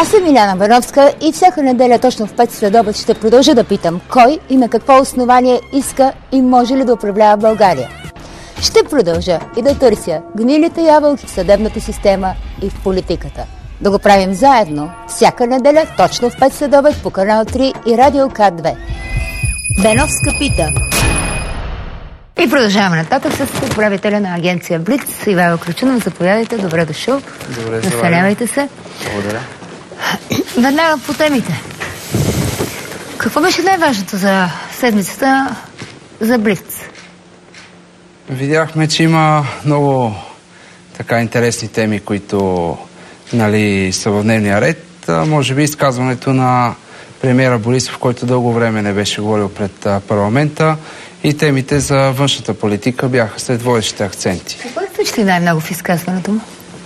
Аз съм Иляна Бановска и всяка неделя точно в 5 следобед ще продължа да питам кой и на какво основание иска и може ли да управлява България. Ще продължа и да търся гнилите ябълки в съдебната система и в политиката. Да го правим заедно всяка неделя точно в 5 следобед по канал 3 и Радио К2. Беновска пита. И продължаваме нататък с управителя на агенция Блиц, Ивайло Крачунов. Заповядайте, добре дошъл. Добре, настанявайте се. Благодаря. Веднага по темите. Какво беше най-важното за седмицата за Блиц? Видяхме, че има много така интересни теми, които са в дневния ред. Може би изказването на премиера Борисов, който дълго време не беше говорил пред парламента, и темите за външната политика бяха след водещите акценти. Какво впечатли най-много в изказването му?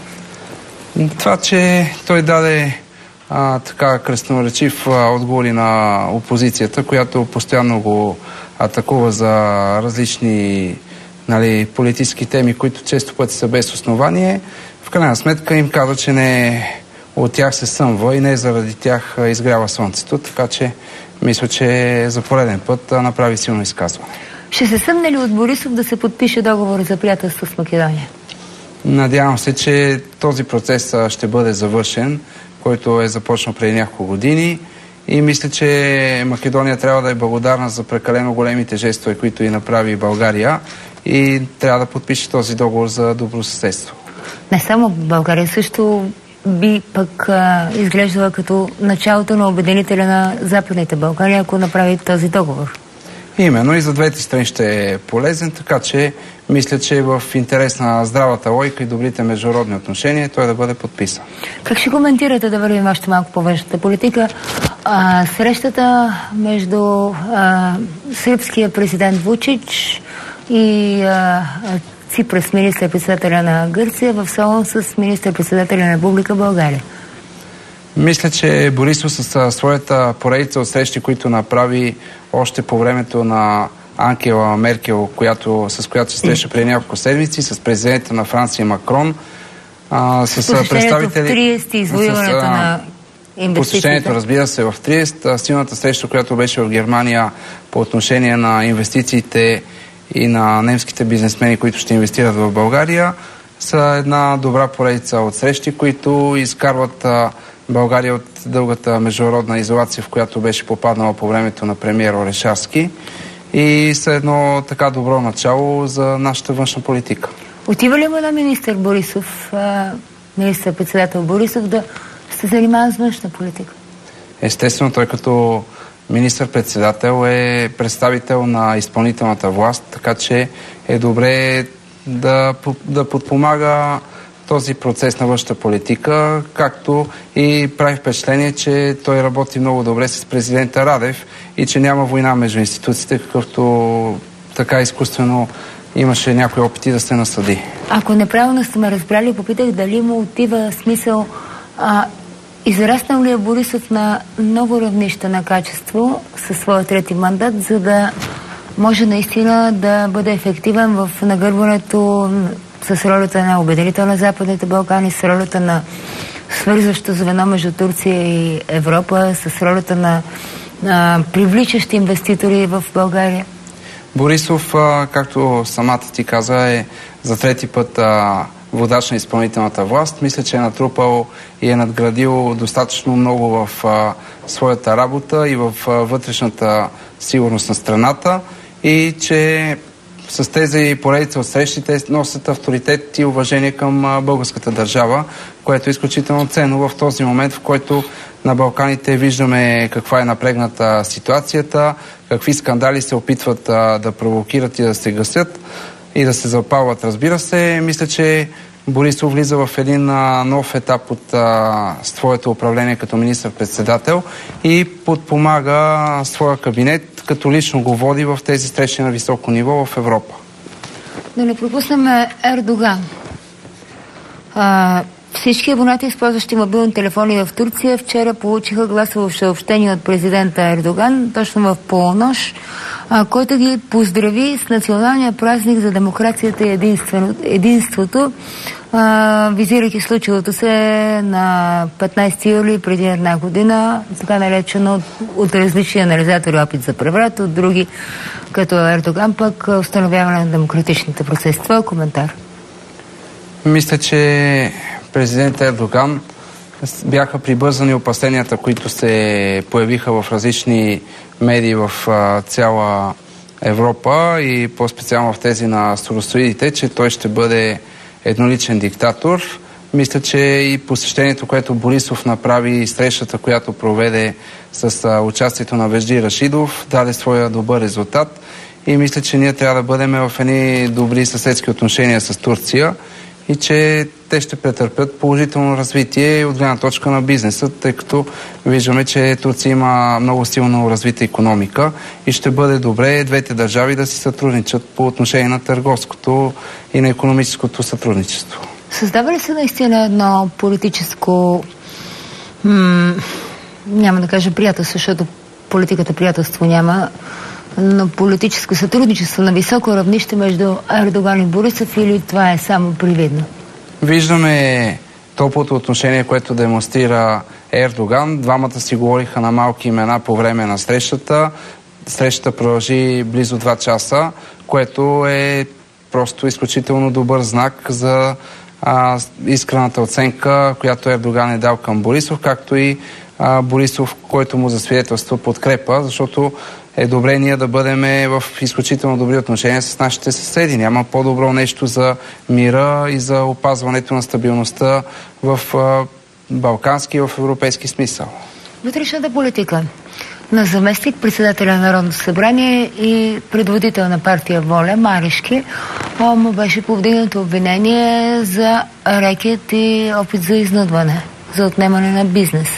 Това, че той даде така красноречив отговори на опозицията, която постоянно го атакува за различни политически теми, които често пъти са без основание. В крайна сметка им каза, че не от тях се съмва и не заради тях изгрява слънцето, така че мисля, че за пореден път направи силно изказване. Ще се съмне ли от Борисов да се подпише договор за приятелство с Македония? Надявам се, че този процес ще бъде завършен, който е започнал преди няколко години, и мисля, че Македония трябва да е благодарна за прекалено големите жестове, които и направи България, и трябва да подпише този договор за добросъседство. Не само България, също би пък изглеждала като началото на обединителя на Западните Балкани, ако направи този договор. Именно, и за двете страни ще е полезен, така че мисля, че е в интерес на здравата логика и добрите международни отношения той да бъде подписан. Как ще коментирате, да вървим още малко по външната политика, срещата между сръбския президент Вучич и Ципрас, министър-председателя на Гърция, в салон с министър-председателя на Република България? Мисля, че Борисов със своята поредица от срещи, които направи още по времето на Ангела Меркел, с която се среща преди няколко седмици, с президента на Франция Макрон, с представители... в Триест и извоюването на инвестициите. Посещението, разбира се, в Триест, силната среща, която беше в Германия по отношение на инвестициите и на немските бизнесмени, които ще инвестират в България, са една добра поредица от срещи, които изкарват България от дългата международна изолация, в която беше попаднала по времето на премиер Орешарски, и са едно така добро начало за нашата външна политика. Отива ли му на министър Борисов, министър-председател Борисов, да се занимава с външна политика? Естествено, той като министър-председател е представител на изпълнителната власт, така че е добре да подпомага този процес на външната политика, както и прави впечатление, че той работи много добре с президента Радев и че няма война между институциите, какъвто така изкуствено имаше някои опити да се насъди. Ако неправилно сте ме разбрали, попитах дали му отива смисъл израснал ли е Борисов на ново равнище на качество със своя трети мандат, за да може наистина да бъде ефективен в нагърбването с ролята на обединител на Западните Балкани, с ролята на свързващо звено между Турция и Европа, с ролята на привличащи инвеститори в България? Борисов, както самата ти каза, е за трети път водач на изпълнителната власт. Мисля, че е натрупал и е надградил достатъчно много в своята работа и в вътрешната сигурност на страната, и че с тези поредица от срещите носят авторитет и уважение към българската държава, което е изключително ценно в този момент, в който на Балканите виждаме каква е напрегната ситуацията, какви скандали се опитват да провокират и да се гасят и да се запалват, разбира се. Мисля, че Борисов влиза в един нов етап от своето управление като министър-председател и подпомага своя кабинет, като лично го води в тези срещи на високо ниво в Европа. Да не пропуснем Ердоган. Всички абонати, използващи мобилни телефони в Турция, вчера получиха гласово съобщение от президента Ердоган, точно в полунощ, който ги поздрави с националния празник за демокрацията и единството, визирайки случилото се на 15 юли преди една година, така наречено от различни анализатори опит за преврат, от други, като Ердоган, пък установяване на демократичните процеси. Това е коментар. Мисля, че президент Ердоган бяха прибързани опасенията, които се появиха в различни медии в цяла Европа и по-специално в тези на соросоидите, че той ще бъде едноличен диктатор. Мисля, че и посещението, което Борисов направи, и срещата, която проведе с участието на Вежди Рашидов, даде своя добър резултат и мисля, че ние трябва да бъдем в едни добри съседски отношения с Турция и че те ще претърпят положително развитие от гледна точка на бизнеса, тъй като виждаме, че Турция има много силно развита икономика и ще бъде добре двете държави да си сътрудничат по отношение на търговското и на икономическото сътрудничество. Създава ли се наистина едно политическо, няма да кажа приятелство, защото политиката приятелство няма, но политическо сътрудничество на високо равнище между Ердоган и Борисов, или това е само привидно? Виждаме топлото отношение, което демонстрира Ердоган. Двамата си говориха на малки имена по време на срещата. Срещата продължи близо 2 часа, което е просто изключително добър знак за искрената оценка, която Ердоган е дал към Борисов, както и Борисов, който му засвидетелства подкрепа, защото е добре ние да бъдем в изключително добри отношения с нашите съседи. Няма по-добро нещо за мира и за опазването на стабилността в балкански и в европейски смисъл. Вътрешната политика на заместник председателя на Народното събрание и предводител на партия Воля, Марешки, му беше повдигнато обвинение за рекет и опит за изнудване, за отнемане на бизнес.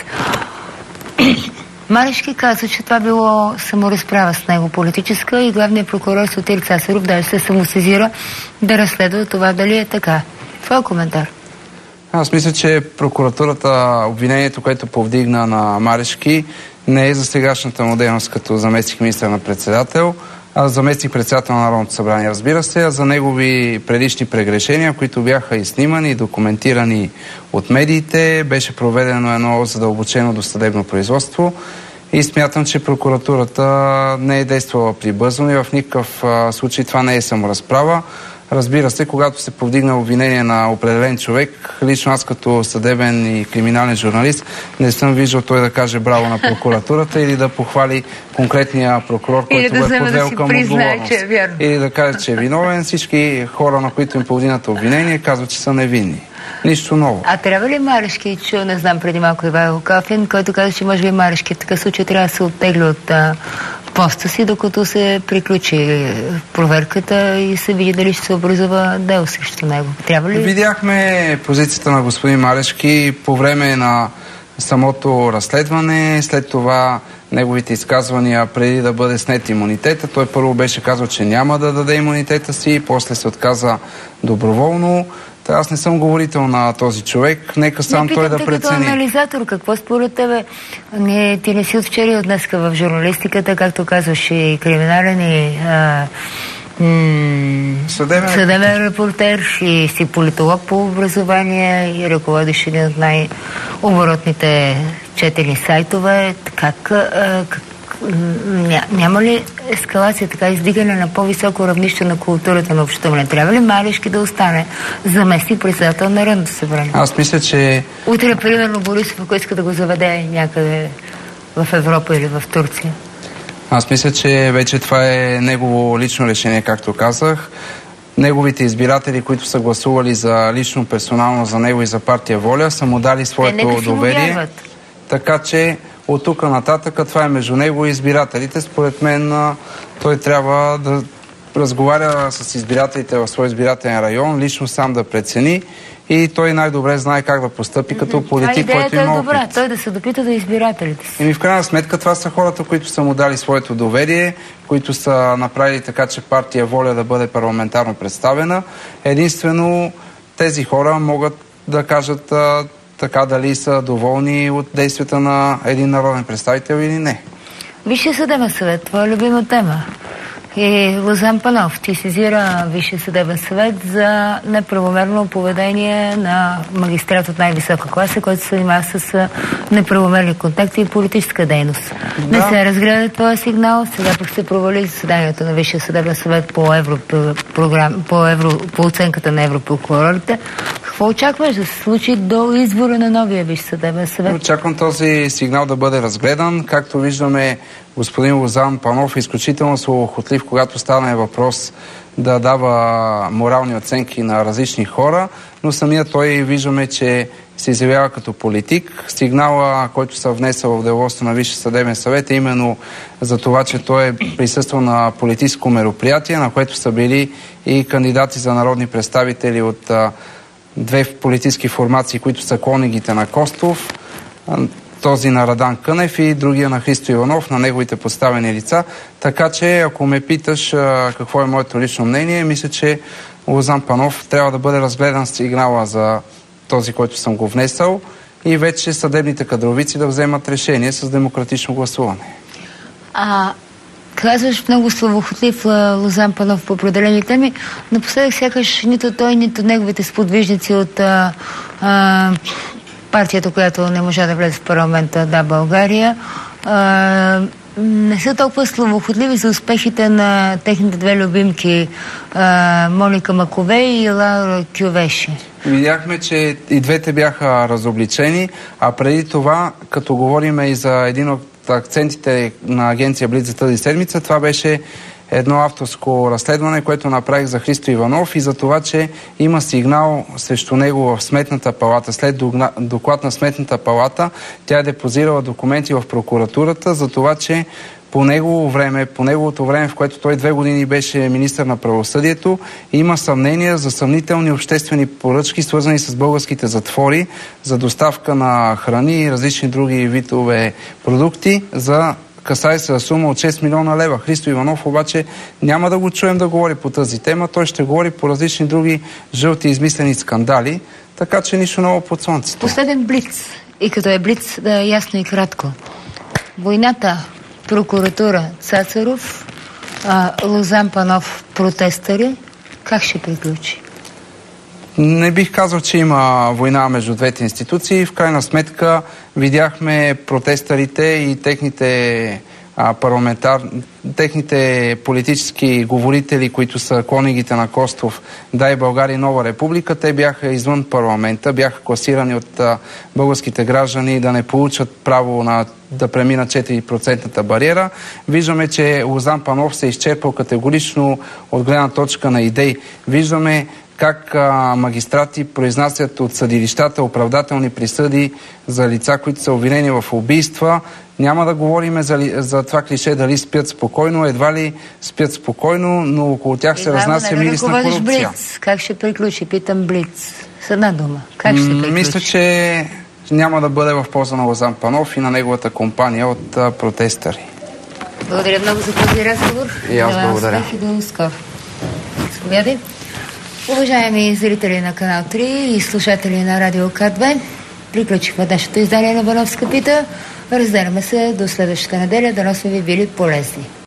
Марешки каза, че това било саморазправа с него политическа и главният прокурор Сотир Цацаров даже се самосезира да разследва това дали е така. Това е коментар. Аз мисля, че прокуратурата, обвинението, което повдигна на Марешки, не е за сегашната му дейност като заместник-министър на председател, а заместник-председател на Народното събрание, разбира се, а за негови предишни прегрешения, които бяха и снимани, и документирани от медиите. Беше проведено едно задълбочено досъдебно производство и смятам, че прокуратурата не е действала прибързано и в никакъв случай това не е саморазправа. Разбира се, когато се повдигна обвинение на определен човек, лично аз като съдебен и криминален журналист не съм виждал той да каже браво на прокуратурата или да похвали конкретния прокурор, който го е подвел към отговорност. Или да каже, че е виновен. Всички хора, на които им повдигнат обвинение, казват, че са невинни. Нищо ново. А трябва ли Марешки, че не знам преди малко Ивайло Калфин, който каза, че може би Марешки в такъв случай трябва да се оттегли от поста си, докато се приключи проверката и се види дали ще се образува дело срещу него. Трябва ли? Видяхме позицията на господин Марешки по време на самото разследване, след това неговите изказвания преди да бъде снет имунитета. Той първо беше казал, че няма да даде имунитета си, после се отказа доброволно. Аз не съм говорител на този човек. Нека сам той да прецени. Като анализатор, какво според тебе? Ти не си от вчера и от днеска в журналистиката, както казваш, и криминален, и съдебен репортер, и си политолог по образование, и ръководиш един от най-оборотните четени сайтове. Няма ли ескалация, така издигане на по-високо равнище на културата на общуване? Трябва ли Марешки да остане заместник председател на Народното събрание? Аз мисля, че... Утре, примерно, Борисов, ако иска да го заведе някъде в Европа или в Турция. Аз мисля, че вече това е негово лично решение, както казах. Неговите избиратели, които са гласували за лично персонално за него и за партия Воля, са му дали своето доверие. Така че от тук нататък това е между него и избирателите. Според мен той трябва да разговаря с избирателите в своя избирателен район, лично сам да прецени и той най-добре знае как да постъпи като политик, който има опит. Добра, той да се допита до избирателите си. И в крайна сметка това са хората, които са му дали своето доверие, които са направили така, че партия Воля да бъде парламентарно представена. Единствено тези хора могат да кажат така дали са доволни от действията на един народен представител или не. Висшия съдебен съвет, твоя любима тема. И Лозан Панов, ти сезира Висшия съдебен съвет за неправомерно поведение на магистрат от най-висока класа, който се занимава с неправомерни контакти и политическа дейност. Да. Не се разгледа твоя сигнал, сега пък се провали заседанието на Висшия съдебен съвет по оценката на европрокурорите. Какво очакваш да се случи до избора на новия Висш съдебен съвет? Очаквам този сигнал да бъде разгледан. Както виждаме, господин Лозан Панов е изключително словохотлив, когато стане въпрос да дава морални оценки на различни хора, но самия той виждаме, че се изявява като политик. Сигнала, който се внесъл в делото на Висшия съдебен съвет, е именно за това, че той е присъствал на политическо мероприятие, на което са били и кандидати за народни представители от две политически формации, които са клонигите на Костов, този на Радан Кънев и другия на Христо Иванов, на неговите подставени лица. Така че, ако ме питаш какво е моето лично мнение, мисля, че Лозан Панов трябва да бъде разгледан сигнала за този, който съм го внесъл, и вече съдебните кадровици да вземат решение с демократично гласуване. Казваш много словохотлив Лозан Панов по определени теми. Напоследък сякаш нито той, нито неговите сподвижници от партията, която не можа да влезе в парламента, Да, България, не са толкова словохотливи за успехите на техните две любимки Моника Маковей и Лаура Кьовеши. Видяхме, че и двете бяха разобличени, а преди това, като говорим и за един от акцентите на агенция Блиц за тази седмица, това беше едно авторско разследване, което направих за Христо Иванов и за това, че има сигнал срещу него в Сметната палата. След доклад на Сметната палата, тя е депозирала документи в прокуратурата за това, че по неговото време, в което той 2 години беше министър на правосъдието, има съмнения за съмнителни обществени поръчки, свързани с българските затвори, за доставка на храни и различни други видове продукти, касае се за сума от 6 милиона лева. Христо Иванов обаче няма да го чуем да говори по тази тема. Той ще говори по различни други жълти измислени скандали, така че нищо ново под слънцето. Последен блиц. И като е блиц, да е ясно и кратко. Войната, прокуратура, Цацаров, Лозан Панов, протестъри. Как ще приключи? Не бих казал, че има война между двете институции. В крайна сметка видяхме протестърите и техните политически говорители, които са клонигите на Костов, Да, и България, Нова република. Те бяха извън парламента, бяха класирани от българските граждани да не получат право да преминат 4% бариера. Виждаме, че Лозан Панов се изчерпал категорично от гледна точка на идеи. Виждаме как магистрати произнасят от съдилищата оправдателни присъди за лица, които са обвинени в убийства. Няма да говорим за това клише дали спят спокойно, едва ли спят спокойно, но около тях се разнася мирис на корупция. Блиц. Как ще приключи? Питам Блиц. С една дума. Как ще приключи? Мисля, че няма да бъде в полза на Лозан Панов и на неговата компания от протестъри. Благодаря много за този разговор. И аз благодаря. И до скоро. Заповядай. Уважаеми зрители на Канал 3 и слушатели на Радио К2, приключихме днешното издание на Бановска пита. Разделяме се до следващата неделя. Дано сме ви били полезни.